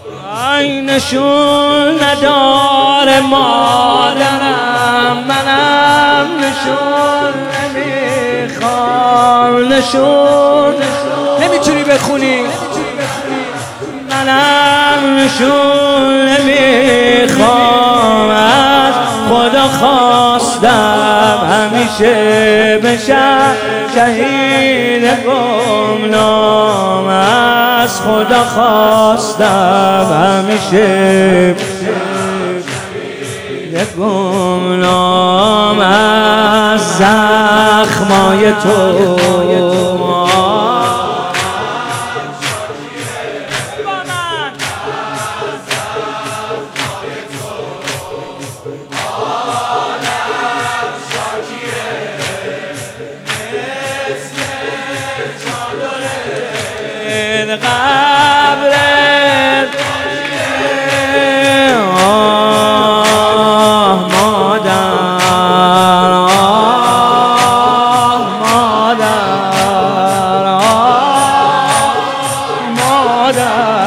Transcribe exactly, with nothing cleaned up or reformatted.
آی نشون نداره مادرم، منم نشون نمیخوام. نشون نمیتونی بخونی، منم نشون نمیخوام. از خدا خواستم همیشه بشم شهید گمنام. از خدا خواستم همیشه شهید گمنام. از زخمای تو قبرت آه مادر، آه مادر، آه مادر.